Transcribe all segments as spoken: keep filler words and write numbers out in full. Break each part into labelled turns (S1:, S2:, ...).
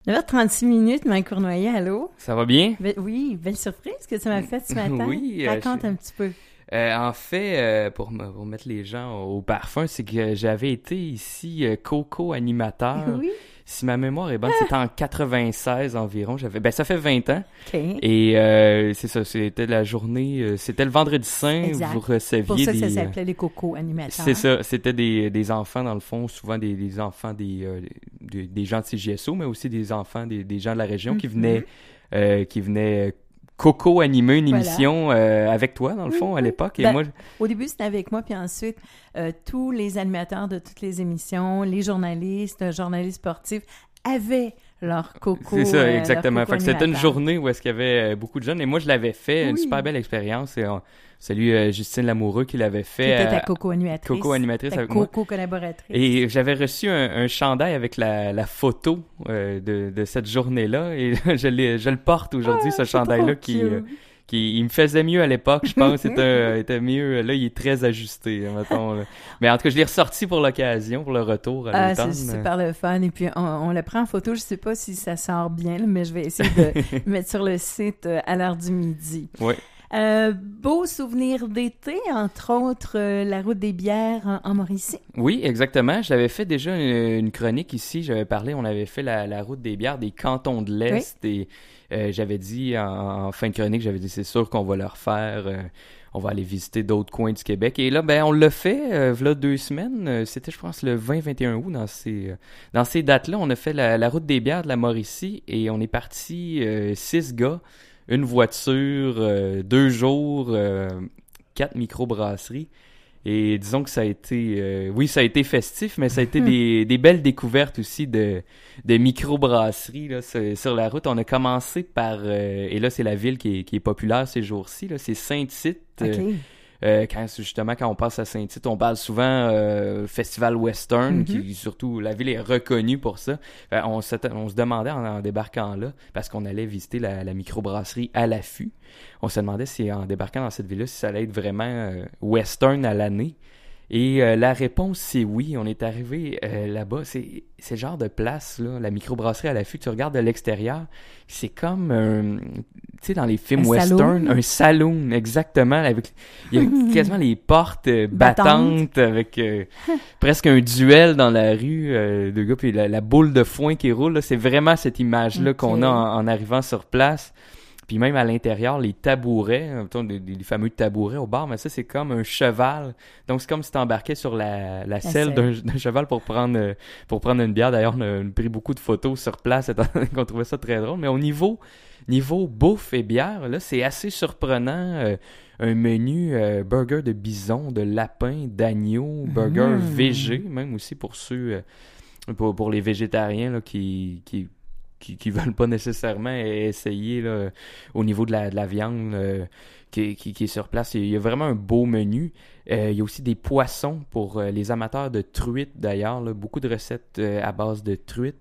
S1: neuf heures trente-six minutes, Mike Cournoyer, allô?
S2: Ça va bien?
S1: Be- oui, belle surprise que tu m'as faite ce matin.
S2: Oui. euh,
S1: Raconte
S2: je-
S1: un petit peu.
S2: euh, en fait, euh, pour, me- pour mettre les gens au parfum, c'est que j'avais été ici euh, coco-animateur.
S1: Oui,
S2: Si ma mémoire est bonne, c'était en quatre-vingt-seize environ. J'avais, ben ça fait vingt ans.
S1: OK.
S2: Et euh, c'est ça, c'était la journée, euh, c'était le vendredi saint.
S1: Exact.
S2: Vous receviez
S1: Pour ça,
S2: des.
S1: ça
S2: euh,
S1: s'appelait les cocos animateurs.
S2: C'est ça, c'était des, des enfants dans le fond, souvent des, des enfants des, euh, des, des gens de C J S O, mais aussi des enfants des, des gens de la région qui
S1: Mhm.
S2: venaient, euh, qui venaient euh, coco animer une
S1: Voilà.
S2: émission euh, avec toi dans le
S1: Oui,
S2: fond à
S1: oui.
S2: l'époque. Et
S1: Ben,
S2: moi,
S1: Au début, c'était avec moi, puis ensuite, euh, tous les animateurs de toutes les émissions, les journalistes, euh, journalistes sportifs, avaient leur coco.
S2: c'est ça,
S1: euh, leur
S2: exactement.
S1: coco
S2: Fait que c'était une
S1: animateur.
S2: journée où est-ce qu'il y avait euh, beaucoup de jeunes. Et moi, je l'avais fait, une
S1: Oui.
S2: super belle expérience. Et on salue euh, Justine Lamoureux qui l'avait
S1: Qui
S2: fait.
S1: était
S2: euh,
S1: ta coco animatrice.
S2: coco animatrice
S1: Ta
S2: avec moi.
S1: coco collaboratrice.
S2: Et j'avais reçu un, un chandail avec la, la photo euh, de, de cette journée-là. Et je, l'ai- je le porte aujourd'hui,
S1: Ah,
S2: ce
S1: c'est
S2: chandail-là,
S1: trop
S2: qui,
S1: cute.
S2: euh, qui il me faisait mieux à l'époque, je pense. C'était était mieux. Là, il est très ajusté, hein, mettons. Là. Mais en tout cas, je l'ai ressorti pour l'occasion, pour le retour à
S1: Ah,
S2: l'automne.
S1: c'est super le fun. Et puis, on, on le prend en photo. Je sais pas si ça sort bien, là, mais je vais essayer de le mettre sur le site euh, à l'heure du midi.
S2: Oui.
S1: Euh, beau souvenir d'été, entre autres, euh, la route des bières en, en Mauricie.
S2: Oui, exactement. J'avais fait déjà une, une chronique ici. J'avais parlé, on avait fait la, la route des bières des cantons de l'Est. Et euh, j'avais dit, en, en fin de chronique, j'avais dit, c'est sûr qu'on va le refaire. euh, on va aller visiter d'autres coins du Québec. Et là, ben, on l'a fait, euh, v'là deux semaines. Euh, C'était, je pense, le vingt vingt et un août. Dans ces, euh, dans ces dates-là, on a fait la, la route des bières de la Mauricie. Et on est parti euh, six gars, une voiture, euh, deux jours, euh, quatre microbrasseries. Et disons que ça a été, euh, oui, ça a été festif, mais ça a été des, des belles découvertes aussi de, de microbrasseries là, sur, sur la route. On a commencé par, euh, et là c'est la ville qui est, qui est populaire ces jours-ci, là, c'est Saint-Tite. euh,
S1: OK.
S2: euh, quand, justement, quand on passe à Saint-Tite, on parle souvent euh, Festival Western,
S1: Mhm.
S2: qui surtout, la ville est reconnue pour ça. Fait, on, se, on se demandait en, en débarquant là, parce qu'on allait visiter la, la microbrasserie à l'affût, on se demandait si en débarquant dans cette ville-là, si ça allait être vraiment euh, Western à l'année. Et euh, la réponse, c'est oui. On est arrivé euh, là-bas. C'est, c'est le genre de place, là, la microbrasserie à l'affût. Tu regardes de l'extérieur, c'est comme un... Tu sais, dans les films
S1: Un
S2: western,
S1: saloon.
S2: un saloon, exactement. Avec, il y a quasiment les portes euh, battantes,
S1: Battantes.
S2: avec euh, presque un duel dans la rue euh, de gars, puis la, la boule de foin qui roule. Là, c'est vraiment cette image-là
S1: Ok.
S2: qu'on a en, en arrivant sur place. Puis même à l'intérieur, les tabourets, euh, mettons, les, les fameux tabourets au bar, mais ça, c'est comme un cheval. Donc, c'est comme si tu embarquais sur la, la selle
S1: selle.
S2: d'un, d'un cheval pour prendre, euh, pour prendre une bière. D'ailleurs, on a, on a pris beaucoup de photos sur place, étant donné qu'on trouvait ça très drôle. Mais au niveau, niveau bouffe et bière, là, c'est assez surprenant. euh, un menu euh, burger de bison, de lapin, d'agneau, burger
S1: Mm.
S2: végé, même aussi pour ceux, euh, pour, pour les végétariens là, qui... qui qui, qui veulent pas nécessairement essayer là, au niveau de la, de la viande euh, qui, qui, qui est sur place. Il y a vraiment un beau menu. Euh, il y a aussi des poissons pour euh, les amateurs de truite d'ailleurs. Là, beaucoup de recettes euh, à base de truite.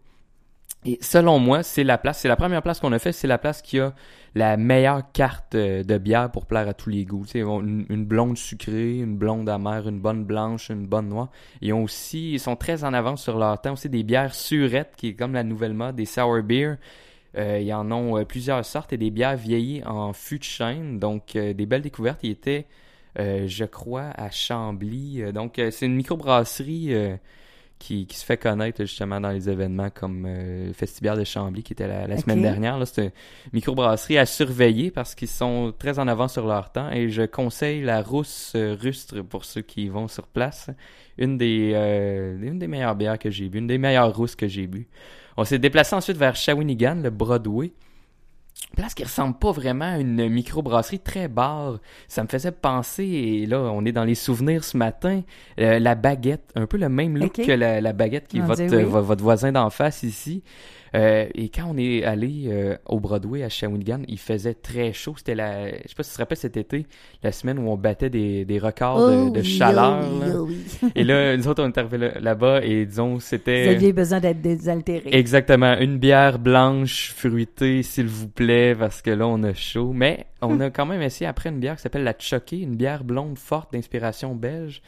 S2: Et selon moi, c'est la place, c'est la première place qu'on a fait, c'est la place qui a la meilleure carte euh, de bière pour plaire à tous les goûts. Tu sais, ils ont une, une blonde sucrée, une blonde amère, une bonne blanche, une bonne noire. Ils ont aussi, ils sont très en avance sur leur temps aussi des bières surettes, qui est comme la nouvelle mode, des sour beer. Euh, ils en ont euh, plusieurs sortes et des bières vieillies en fût de chêne. Donc, euh, des belles découvertes. Ils étaient, euh, je crois, à Chambly. Euh, donc, euh, c'est une microbrasserie euh, qui, qui se fait connaître justement dans les événements comme euh, le Festival de Chambly qui était la, la
S1: Ok.
S2: semaine dernière. Là, c'est une microbrasserie à surveiller parce qu'ils sont très en avance sur leur temps et je conseille la Rousse euh, Rustre pour ceux qui vont sur place. Une des, euh, une des meilleures bières que j'ai bu, une des meilleures rousses que j'ai bu. On s'est déplacé ensuite vers Shawinigan, le Broadway. Place qui ressemble pas vraiment à une microbrasserie, très bar. Ça me faisait penser, et là, on est dans les souvenirs ce matin, euh, la baguette. Un peu le même look
S1: Ok.
S2: que la, la baguette qui est
S1: On
S2: votre,
S1: dit oui.
S2: vo- votre voisin d'en face ici. Euh, et quand on est allé euh, au Broadway à Shawinigan, il faisait très chaud. C'était la, je sais pas si tu te rappelles cet été, la semaine où on battait des, des records de, de
S1: oui,
S2: chaleur.
S1: oh oui,
S2: là.
S1: oh oui.
S2: Et là, nous autres, on est arrivés là- là-bas et disons,
S1: Vous
S2: c'était...
S1: aviez besoin d'être désaltéré.
S2: Exactement. Une bière blanche, fruitée, s'il vous plaît, parce que là, on a chaud. Mais on a quand même essayé après une bière qui s'appelle la Chucky, une bière blonde forte d'inspiration belge.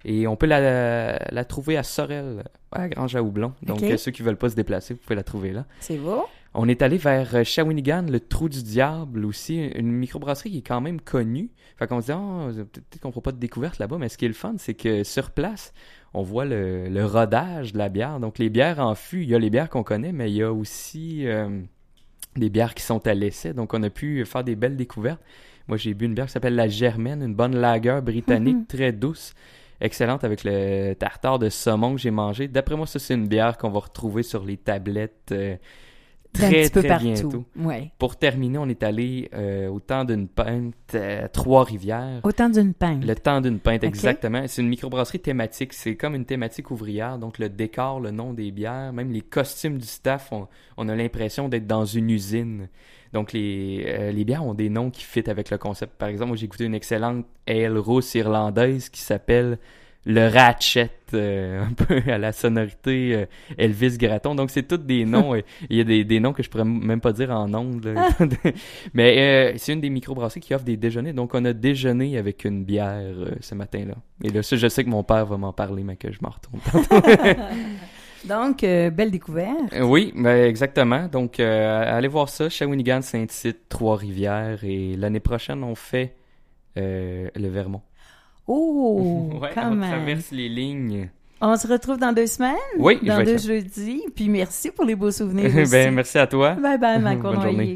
S2: Et on peut la, la trouver à Sorel, à Grange à Houblon. Donc,
S1: Okay.
S2: euh, ceux qui veulent pas se déplacer, vous pouvez la trouver là.
S1: C'est beau.
S2: On est allé vers euh, Shawinigan, le Trou du Diable aussi, une microbrasserie qui est quand même connue. Fait qu'on se dit, oh, peut-être qu'on fera pas de découverte là-bas, mais ce qui est le fun, c'est que sur place, on voit le, le rodage de la bière. Donc, les bières en fût, il y a les bières qu'on connaît, mais il y a aussi euh, des bières qui sont à l'essai. Donc, on a pu faire des belles découvertes. Moi, j'ai bu une bière qui s'appelle la Germaine, une bonne lager britannique,
S1: Mm-hmm.
S2: très douce, excellente avec le tartare de saumon que j'ai mangé. D'après moi, ça, c'est une bière qu'on va retrouver sur les tablettes euh,
S1: D'un
S2: très,
S1: petit peu
S2: très
S1: partout.
S2: bientôt.
S1: Ouais.
S2: Pour terminer, on est allé euh, au temps d'une pinte à Trois-Rivières.
S1: Au temps d'une pinte.
S2: Le temps d'une pinte,
S1: Ok.
S2: exactement. C'est une microbrasserie thématique. C'est comme une thématique ouvrière. Donc, le décor, le nom des bières, même les costumes du staff, on, on a l'impression d'être dans une usine. Donc, les, euh, les bières ont des noms qui fit avec le concept. Par exemple, moi, j'ai goûté une excellente ale rousse irlandaise qui s'appelle le Ratchet, euh, un peu à la sonorité euh, Elvis Gratton. Donc, c'est tous des noms. euh, Il y a des, des noms que je pourrais m- même pas dire en ondes. là. Mais euh, c'est une des microbrasseries qui offre des déjeuners. Donc, on a déjeuné avec une bière euh, ce matin-là. Et là, ça, je sais que mon père va m'en parler, mais que je m'en retourne.
S1: Donc, euh, belle découverte.
S2: Euh, Oui, ben exactement. Donc, euh, allez voir ça. Shawinigan, Saint-Tite, Trois-Rivières. Et l'année prochaine, on fait euh, le Vermont.
S1: Oh,
S2: Ouais,
S1: quand
S2: on
S1: même.
S2: traverse les lignes.
S1: On se retrouve dans deux semaines.
S2: Oui,
S1: Dans
S2: je vais
S1: deux
S2: être
S1: jeudis. Puis merci pour les beaux souvenirs
S2: là.
S1: aussi.
S2: Ben, merci à toi.
S1: Bye bye, ma
S2: Bonne
S1: cournoyer.
S2: journée.